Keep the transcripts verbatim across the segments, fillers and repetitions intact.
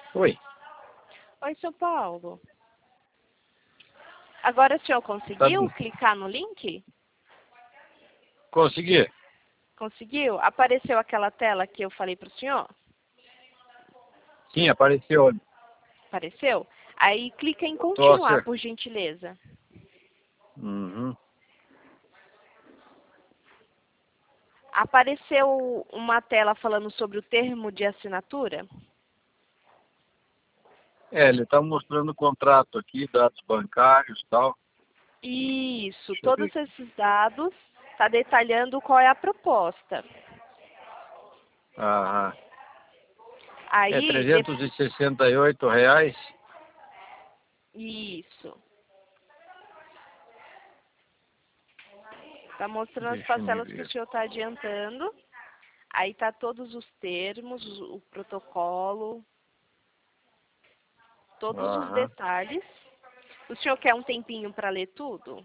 Oi. Oi, São Paulo. Agora o senhor conseguiu Tá... clicar no link? Consegui. Conseguiu? Apareceu aquela tela que eu falei para o senhor? Sim, apareceu. Apareceu? Aí clica em continuar, Nossa. por gentileza. Uhum. Apareceu uma tela falando sobre o termo de assinatura? É, ele está mostrando o contrato aqui, dados bancários e tal. Isso, Deixa eu todos ver. esses dados, está detalhando qual é a proposta. Ah, é Aí, de... trezentos e sessenta e oito reais. isso. Está mostrando as Deixa eu me parcelas que o ver. senhor está adiantando. Aí tá todos os termos, o protocolo, todos os Aham. detalhes. O senhor quer um tempinho para ler tudo?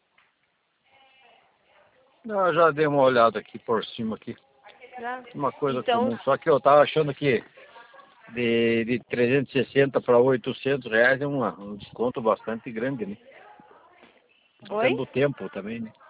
Não, eu já dei uma olhada aqui por cima aqui. Já? Uma coisa Então, comum. Só que eu estava achando que de, de trezentos e sessenta para oitocentos reais é uma, um desconto bastante grande, né? oi? Depende do tempo também, né?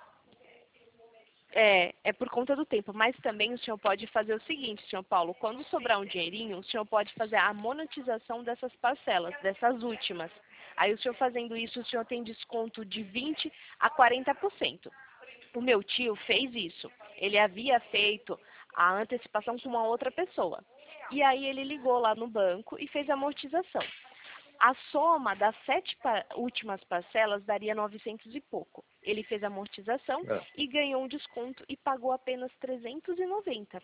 É, é por conta do tempo, mas também o senhor pode fazer o seguinte, senhor Paulo, quando sobrar um dinheirinho, o senhor pode fazer a monetização dessas parcelas, dessas últimas. Aí o senhor fazendo isso, o senhor tem desconto de vinte a quarenta por cento. O meu tio fez isso. Ele havia feito a antecipação com uma outra pessoa. E aí ele ligou lá no banco e fez a amortização. A soma das sete pa- últimas parcelas daria novecentos e pouco. Ele fez a amortização É. e ganhou um desconto e pagou apenas trezentos e noventa.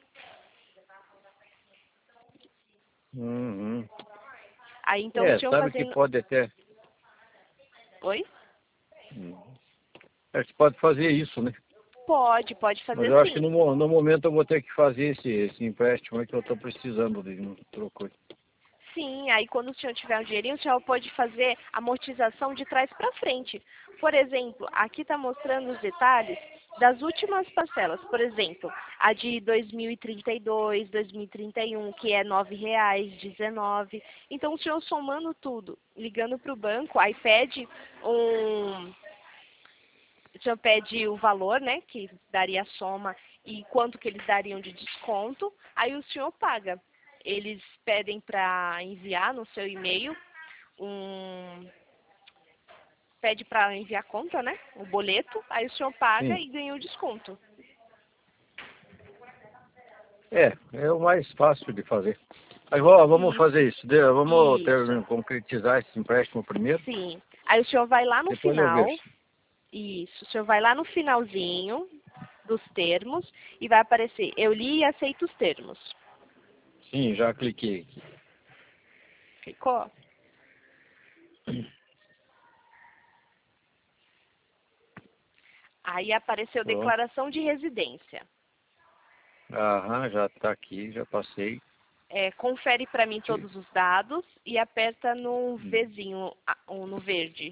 Uhum. Aí então o É, senhor sabe que fazendo... pode até. Oi? Uhum. É que pode fazer isso, né? Pode, pode Mas fazer eu acho que sim. no, mo- no momento eu vou ter que fazer esse, esse empréstimo aí que eu estou precisando de um troco. Sim, aí quando o senhor tiver um dinheirinho, o senhor pode fazer amortização de trás para frente. Por exemplo, aqui está mostrando os detalhes das últimas parcelas. Por exemplo, a de dois mil e trinta e dois, dois mil e trinta e um, que é nove reais e dezenove. Então, o senhor somando tudo, ligando para o banco, aí pede um... O senhor pede o valor, né, que daria a soma e quanto que eles dariam de desconto, aí o senhor paga. Eles pedem para enviar no seu e-mail um... Pede para enviar conta, né, o boleto, aí o senhor paga Sim. e ganha o desconto. É, é o mais fácil de fazer. Aí ó, vamos Isso, fazer isso. de- Vamos isso, ter, concretizar esse empréstimo primeiro. sim. Aí o senhor vai lá no Depois eu final, vejo. isso, o senhor vai lá no finalzinho dos termos e vai aparecer, eu li e aceito os termos. Sim, já cliquei aqui. Clicou? Aí apareceu Pronto. declaração de residência. Aham, já está aqui, já passei. É, confere para mim Ti- todos os dados e aperta no hum. Vzinho, ah, ou no verde.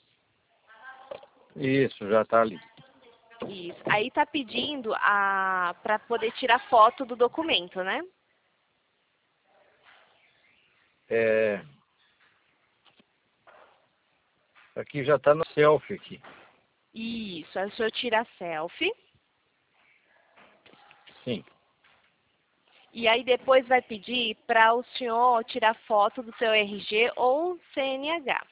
Isso, já está ali. Isso. Aí tá pedindo a para poder tirar foto do documento, né? É, aqui já está no selfie aqui. Isso. Aí o senhor tira a selfie Sim. e aí depois vai pedir para o senhor tirar foto do seu R G ou C N H.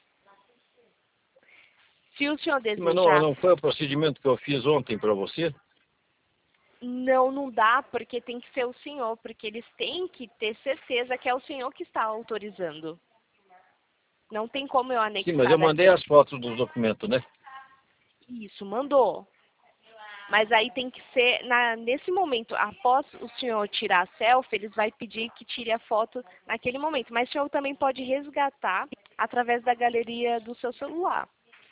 Se o senhor Sim, mas não, desejar, não foi o procedimento que eu fiz ontem para você? não, não dá porque tem que ser o senhor, porque eles têm que ter certeza que é o senhor que está autorizando. Não tem como eu Sim, mas anexar eu mandei daqui. as fotos dos documentos, né? Isso, mandou. Mas aí tem que ser, na, nesse momento, após o senhor tirar a selfie, eles vão pedir que tire a foto naquele momento. Mas o senhor também pode resgatar através da galeria do seu celular.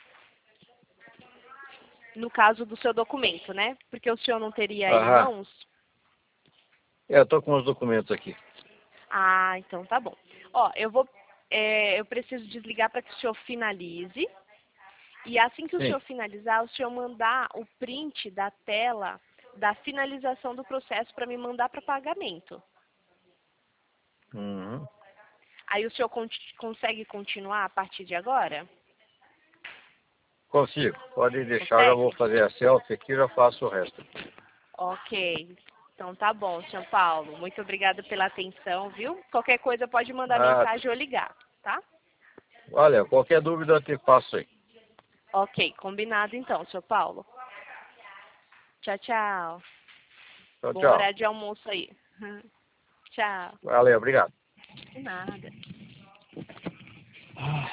No caso do seu documento, né? Porque o senhor não teria em Aham. mãos. É, eu tô com os documentos aqui. Ah, então tá bom. Ó, eu vou, é, eu preciso desligar para que o senhor finalize. E assim que o Sim. senhor finalizar, o senhor mandar o print da tela da finalização do processo para me mandar para pagamento. Uhum. Aí o senhor con consegue continuar a partir de agora? Consigo. Pode deixar, Consegue? já vou fazer a selfie aqui e já faço o resto. Ok. Então tá bom, senhor Paulo. Muito obrigada pela atenção, viu? Qualquer coisa pode mandar Ah, mensagem ou ligar, tá? olha, qualquer dúvida eu te passo aí. Ok, combinado então, senhor Paulo. Tchau, tchau. Tchau, Bom tchau. horário de almoço aí. Tchau. Valeu, obrigado. De nada.